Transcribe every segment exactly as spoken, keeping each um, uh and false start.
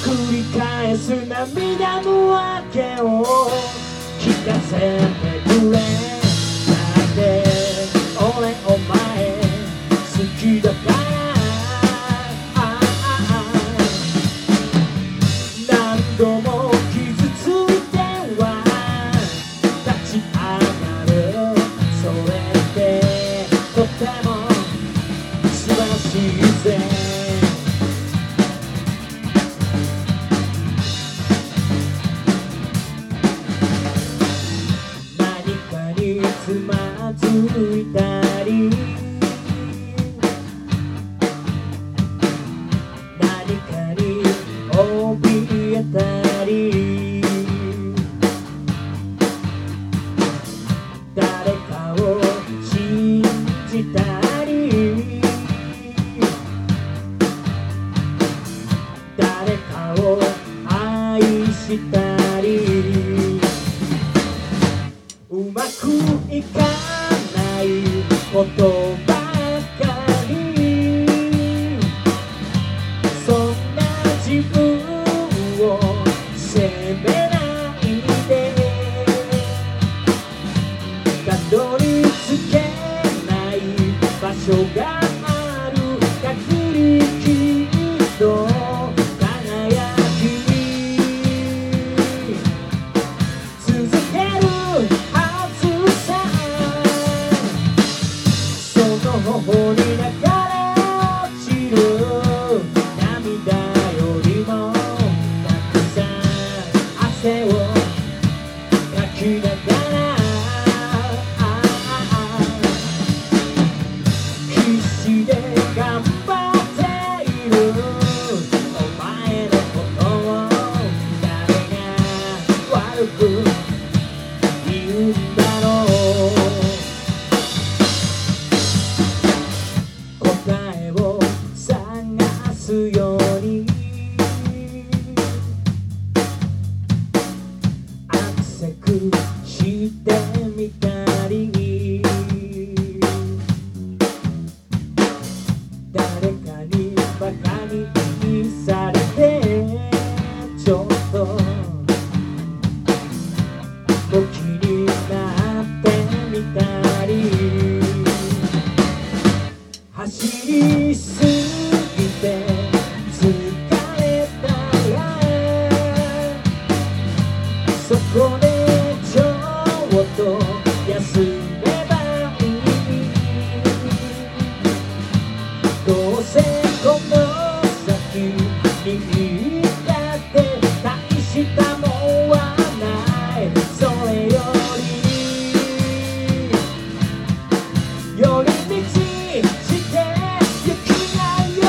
繰り返す涙の訳を聞かせてくれ。だって俺お前好きだから。何度も傷ついては立ち上がる。それってとても素晴らしいぜ。何かにつまずいたり何かに怯えたり誰かを信じたり誰かを愛したりうまくいかないことばかりそんな自分を責めないでたどり着けない場所がある限りきっと輝き続けるはずさ。その頬に流れ落ちる涙よりもたくさん汗をかきながら必死で頑張っているお前のことを誰が悪く言うんだろう。答えを探すようにアクセクしてみたり誰かにバカにされてちょっと好きになってみたり走りすぎて疲れたらそこでちょっと休めばいい。どうせこの先に行ったって大したもんはない。それより寄り道してゆきなよ。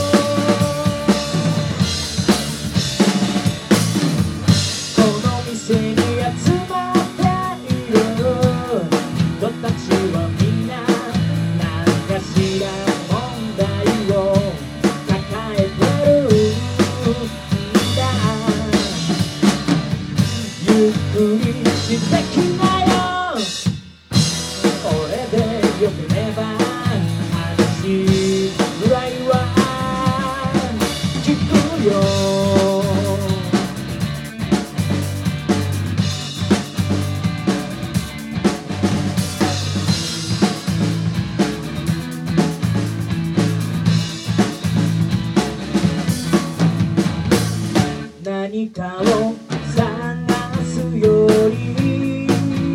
この店に集まっている人たちはみんな何かしら問題を抱えてるんだ。ゆっくりしてきなよ。俺でよければ話ぐらいは聞くよ。何かを探すより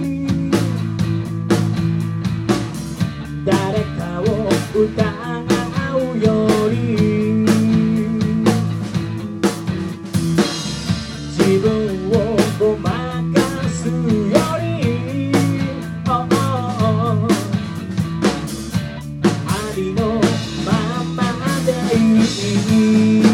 誰かを疑うより自分をごまかすより、oh, oh, oh. ありのままでいい。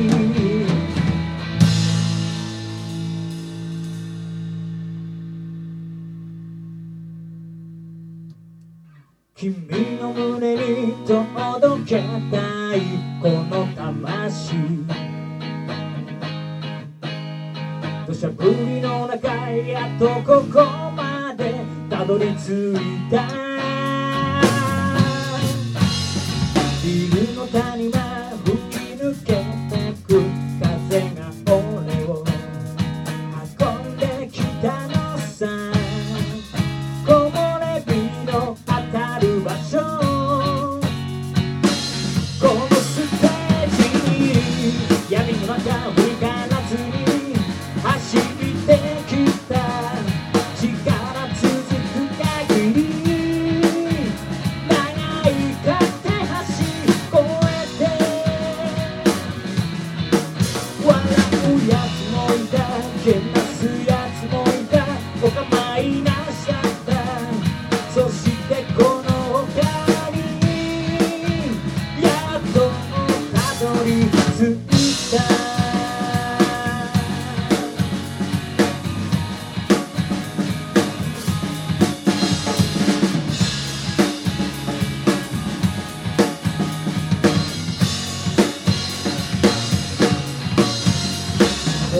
君の胸に届けたいこの魂土砂降りの中やっとここまでたどり着いた。ビルの谷間吹き抜けてく風が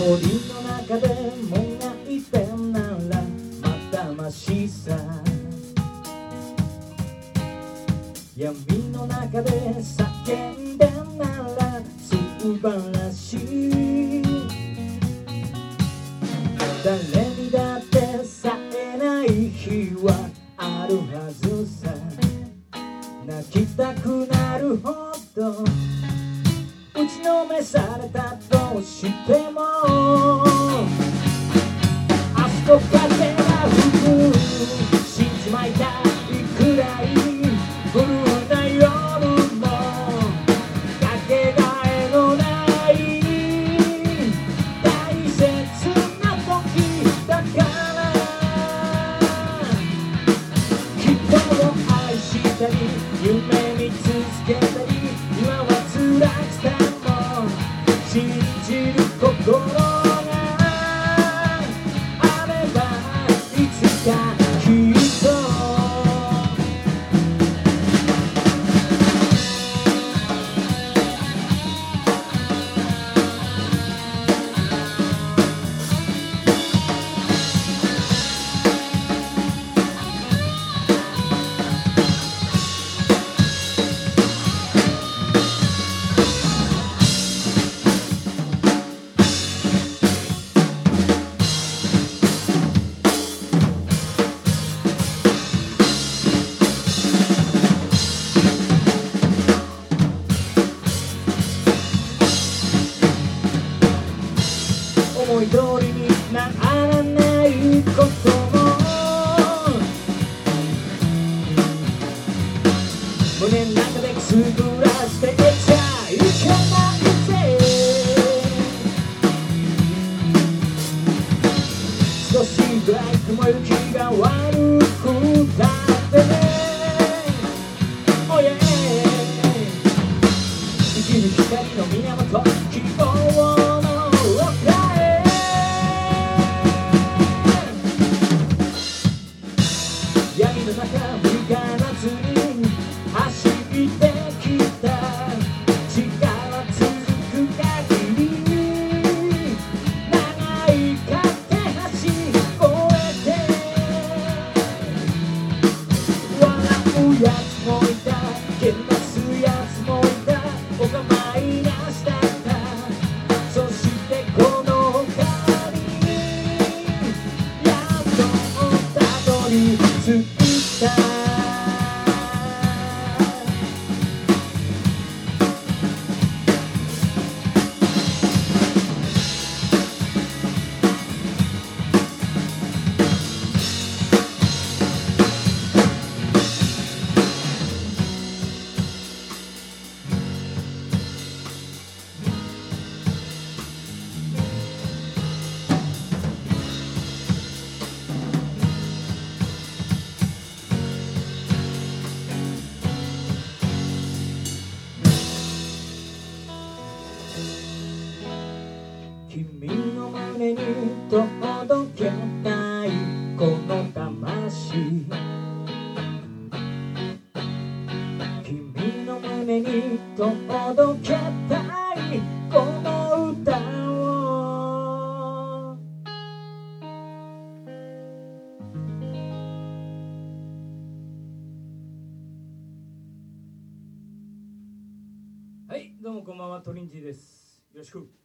森の中でもがいてならまだましさ、闇の中で叫んでなら素晴らしい。誰にだってさえない日はあるはずさ。泣きたくなるほど打ちのめされたとしても、明日と風が吹く死んじまいたいくらいブルーな夜もかけがえのない大切な時だから、人を愛したり夢見続けたり今は辛くても信じる心があればいつかきっと思い通りにならないことも胸の中でくすぐらせてちゃいけないぜ。少しぐらい雲行きが悪くたってね、oh yeah、 生きる光の源希望闇の中振り返らずに走ってきた力は続く限り長い架け橋越えて笑うやつもいたけなすやつもいたお構いなしだった。そしてこの丘にやっとたどり着いた。君の胸に届けたいこの魂、君の胸に届けたいこの歌を。はい、どうもこんばんは、トリンジーです。よろしく。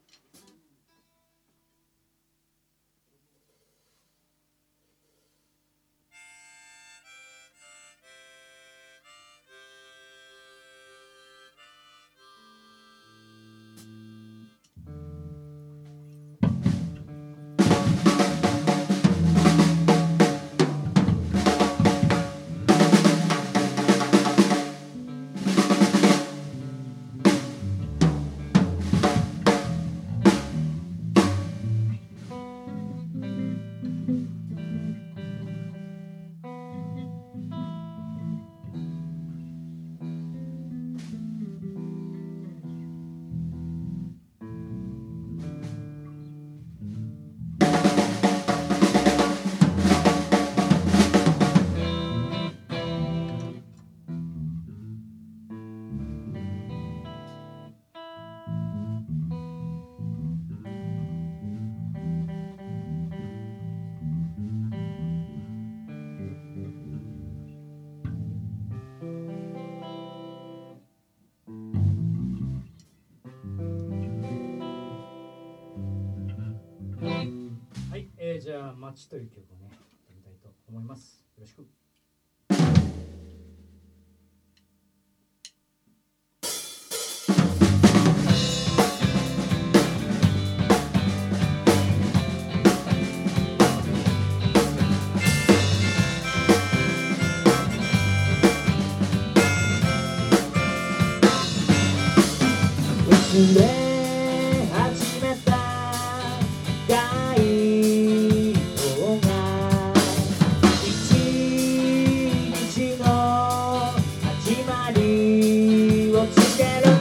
ゃあ街という曲をね歌いたいと思います。よろしく。忘れ始めた街灯が一日の始まりを告げる。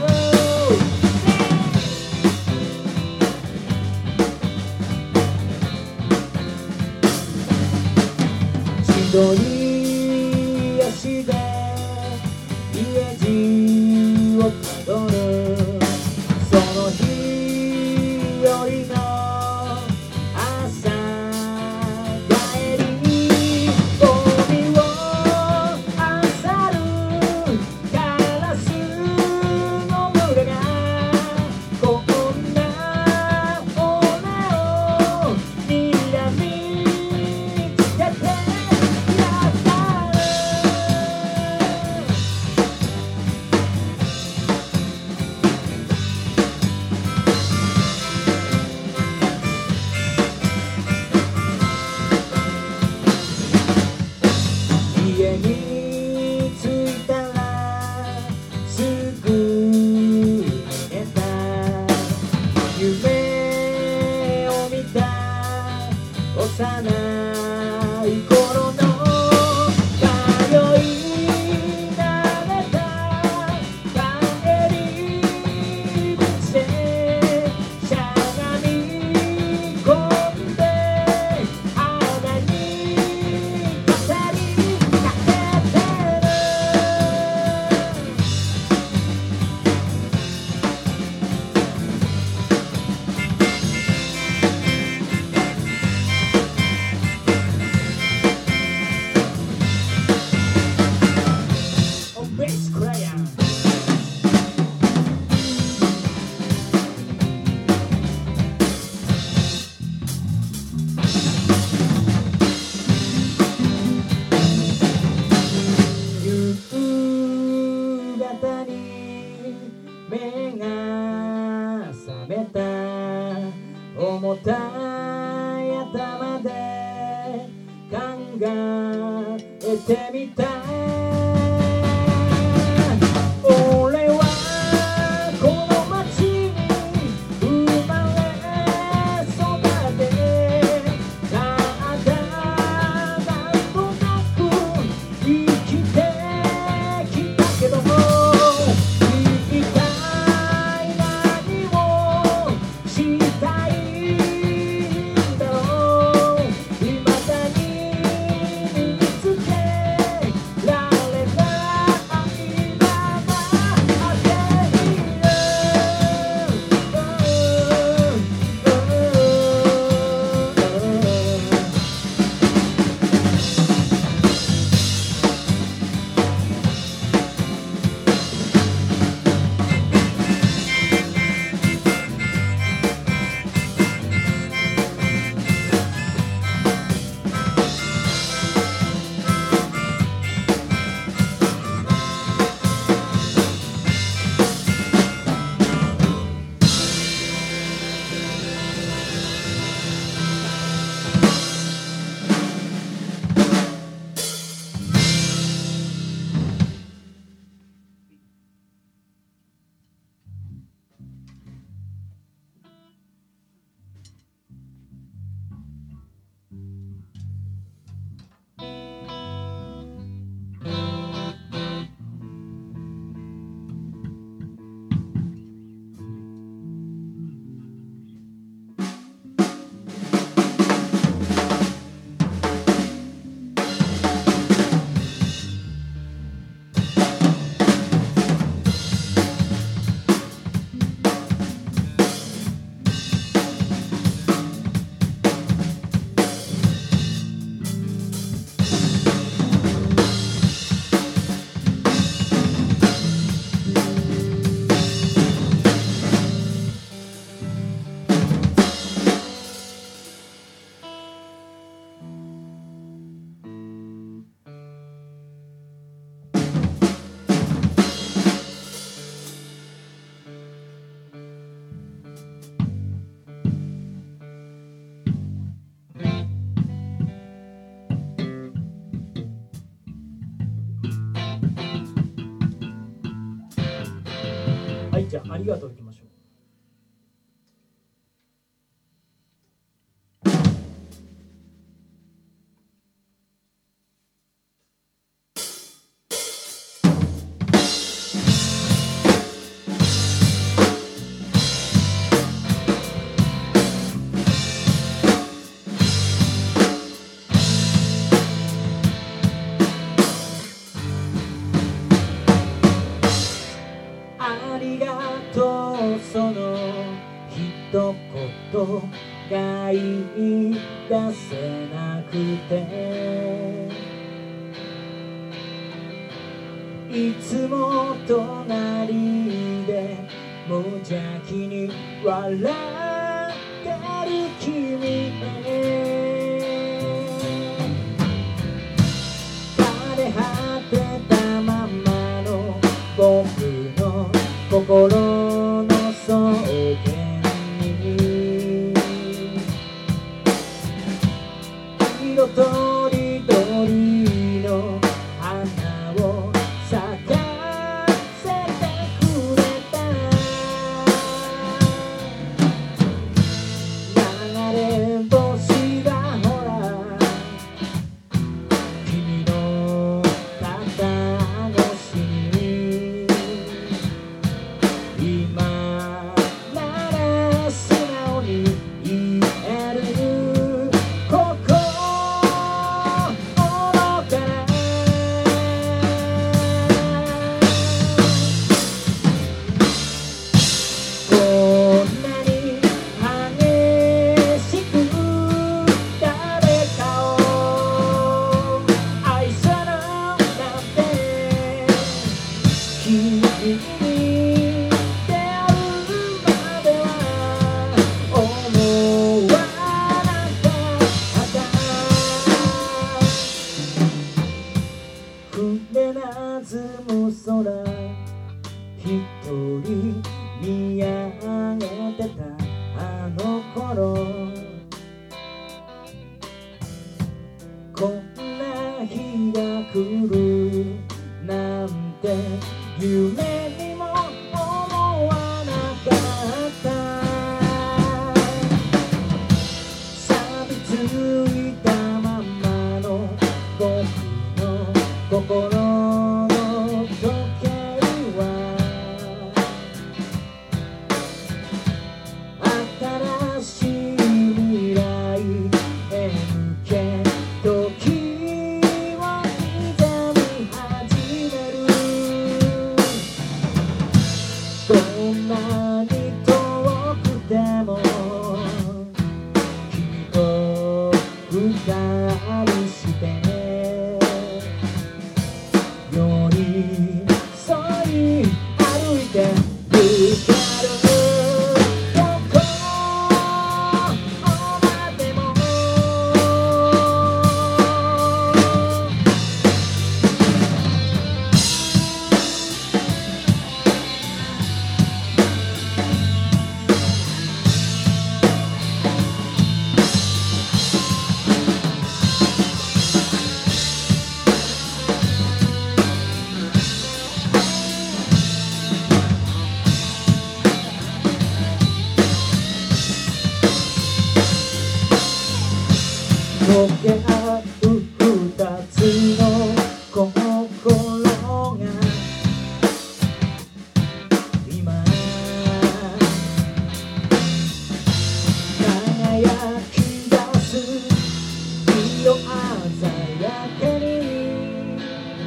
千鳥足で家路をたどる。その日よりの朝帰り、海を漁るカラスの群れがこんな俺を睨みつけてやったる。家に着いたらすぐ寝た。夢を見た幼い頃の通い慣れた帰り道でしゃがみ込んで穴に語りかけてる。おベースクライアン夕方に目が覚めた。重たい頭で考えてみた。俺はこの街に生まれ育ってただなんとなく生きてきたけども、一体何をしたいじゃあ、ありがとういきましょう。ありがとうその一言が言い出せなくて、いつも隣で無邪気に笑ってる君へ、枯れ果てたままの僕の心の草原に、色とりどりの花を咲かせてくれた、流れ星がほら君の肩越しに、今なら素直に言える心からこんなに激しく誰かを愛さななんて、君に出会うまでは思わなかった。船なずむ空一人見上げてたあの頃、こんな日が来るなんて夢にも思わなかった。錆びついたままの僕の心の時計は新しい未来へ向け時を刻み始める。どんなに遠くても君と二人して寄り添い歩いてゆける。どこまでも溶け合う二つの心が今輝き出す色鮮やかに、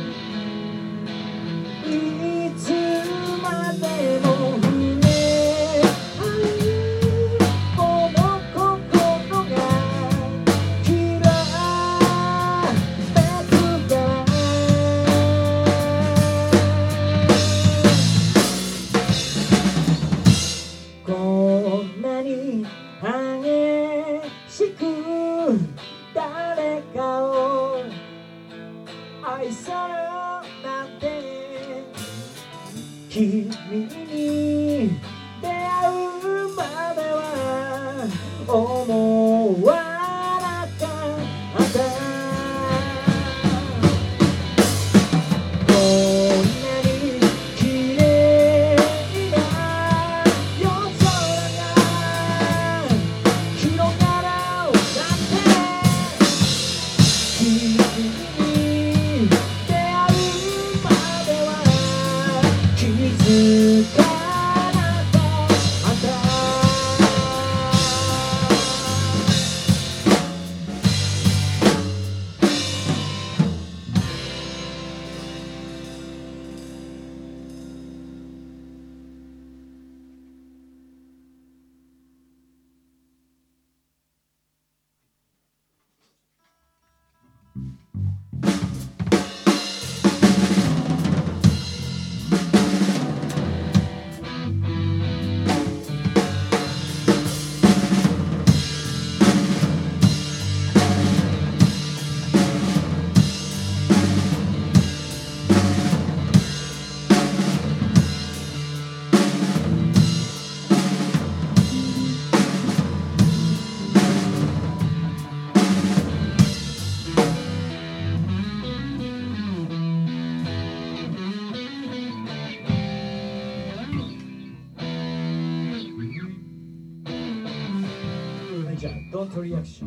いつまでも触れ合うこの心がきらめくから、こんなに激しく誰かを愛さるなんて、君に出会うまでは思わなかった。こんなに綺麗な Don't reaction.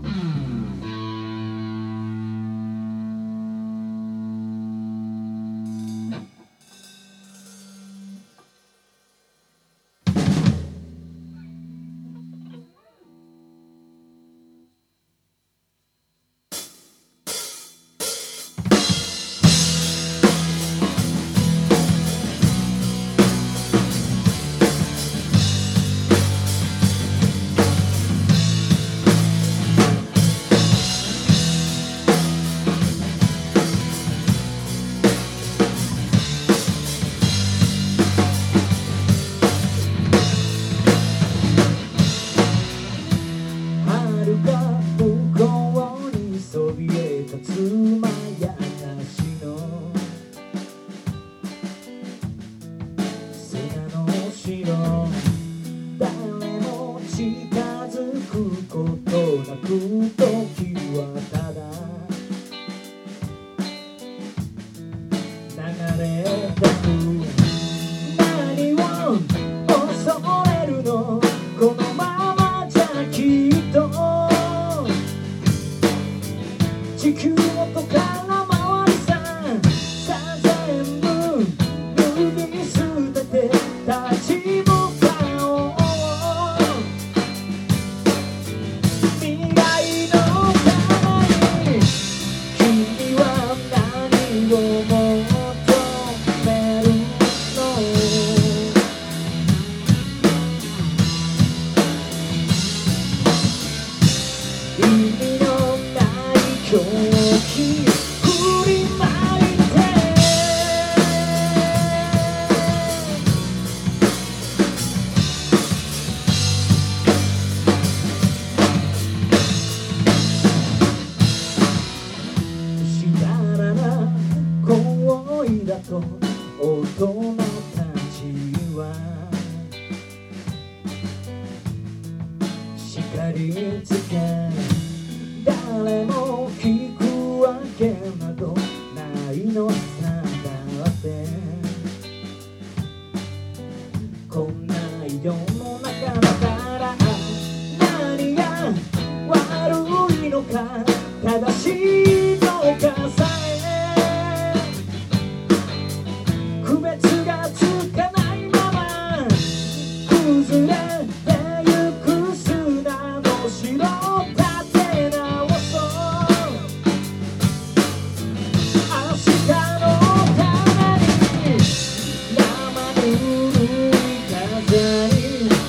「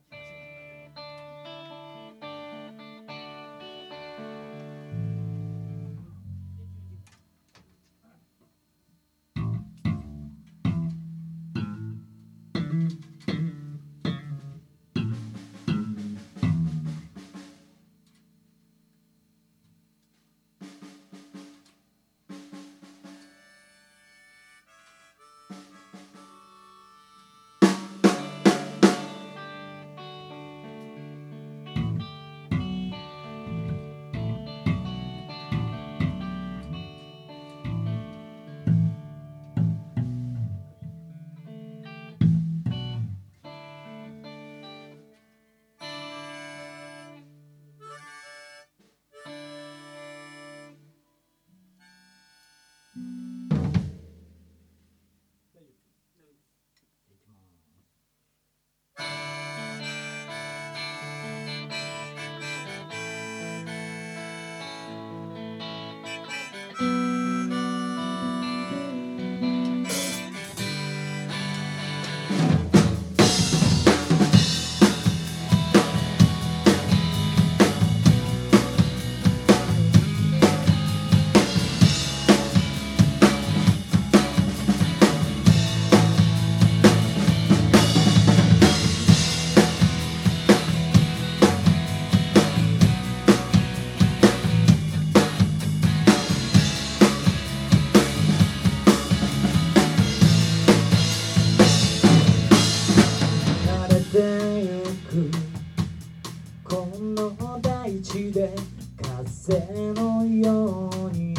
風のように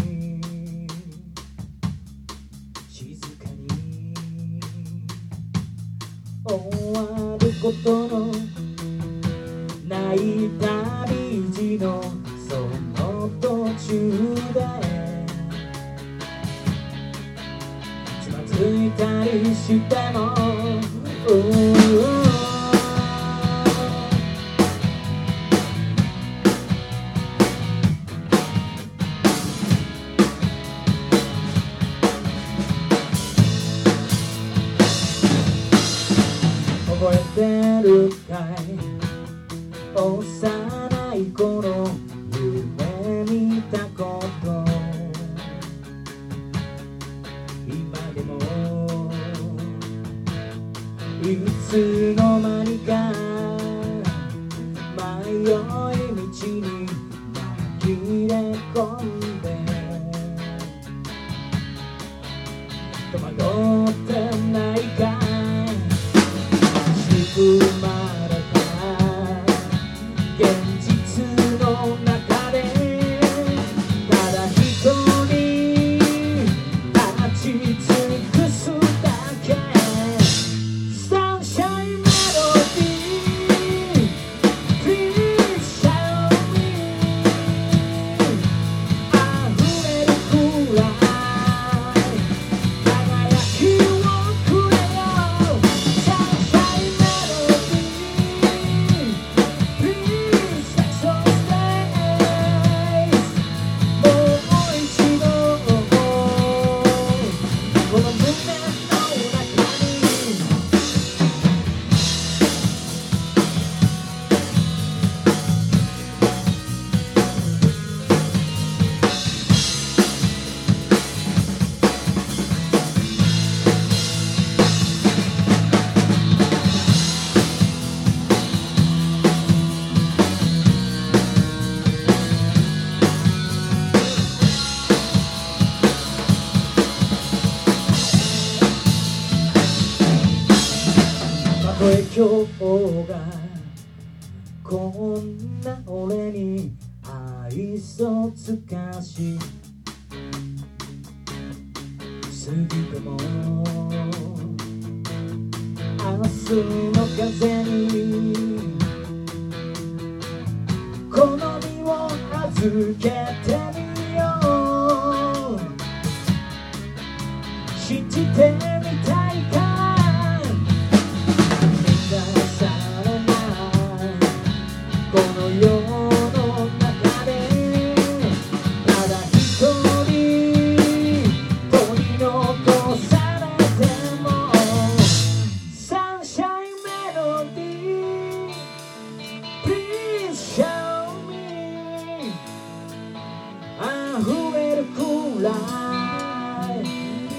静かに終わることのない旅路のその途中でつまずいたりしても覚えてるかい幼い頃夢見たこと今でもいつの間にか迷い道に紛れ込んで戸惑ってないか生まれた現実の中でただ一人立ち尽くすだけ Sunshine Melody Please show me 溢れるくらい輝きをくれよたとえ今日がこんな俺に愛想つかし過ぎても明日の風にこの身を預けてみよう信じてみたいかこの世の中でただ一人取り残されても Sunshine Melody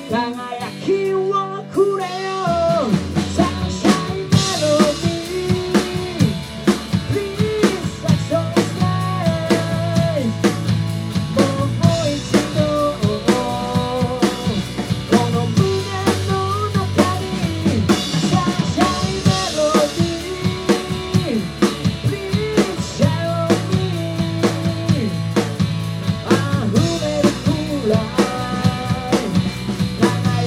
輝きをくれよ Sunshine Melody Please so stay もう一度この胸の中に Sunshine Melody Please show me 溢れるくらい輝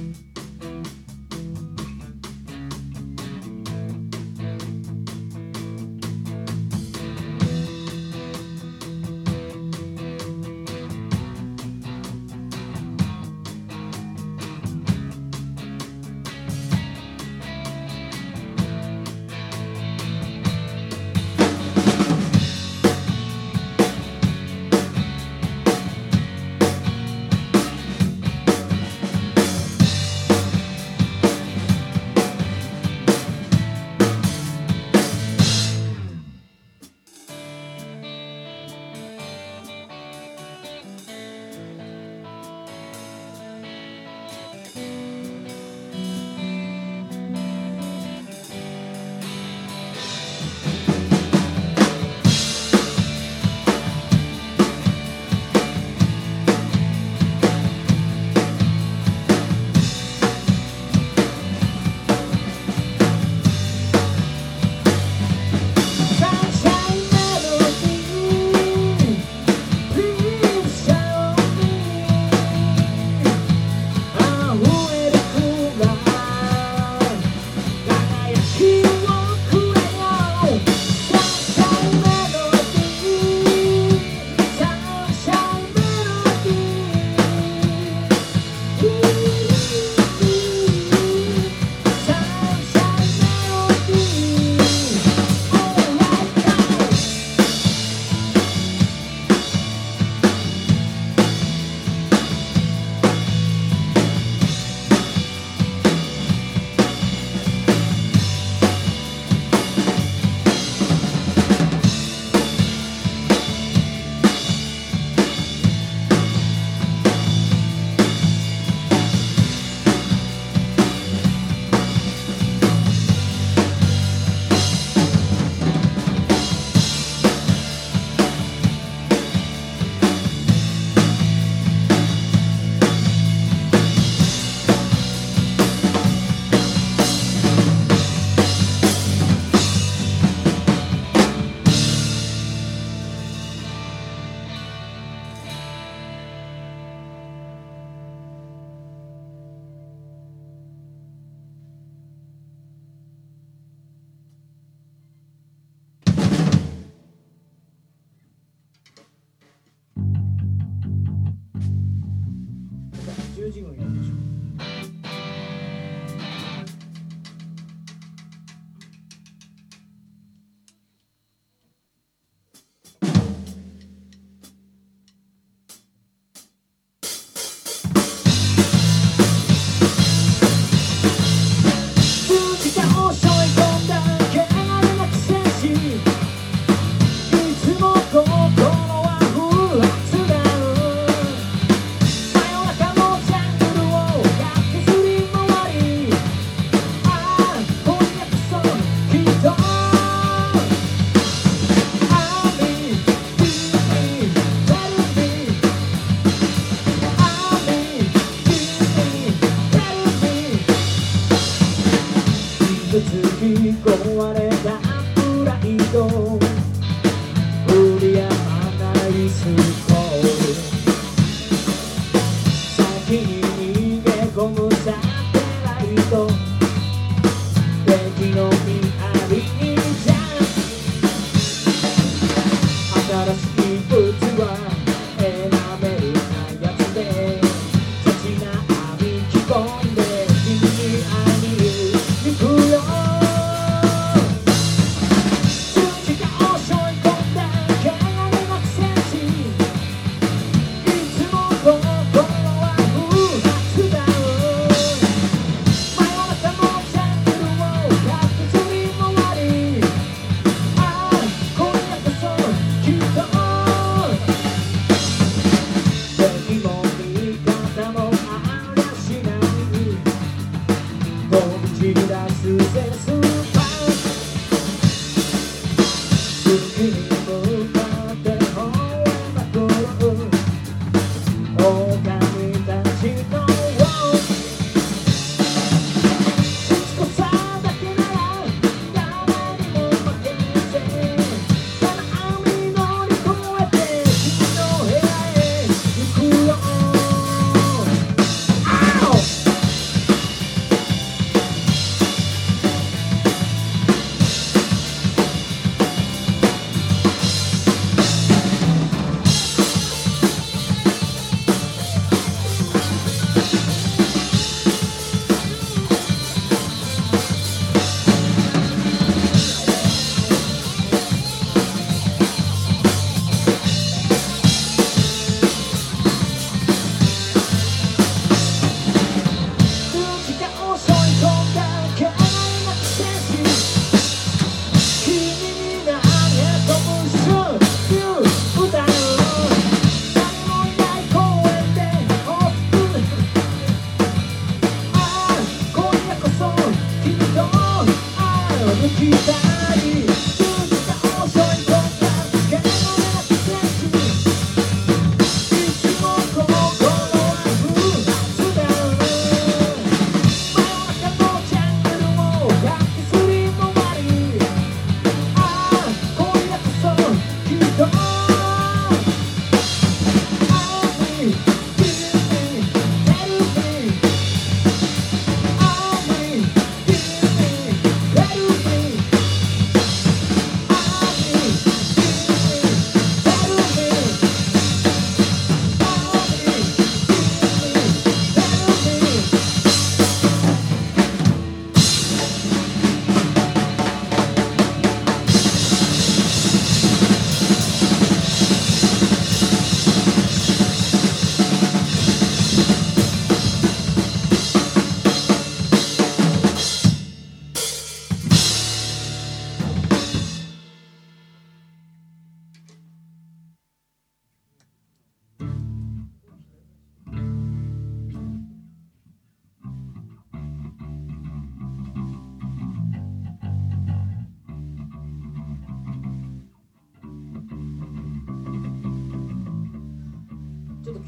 十字軍やりましょう。 「真夜中のジャングルを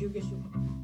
休憩しようか。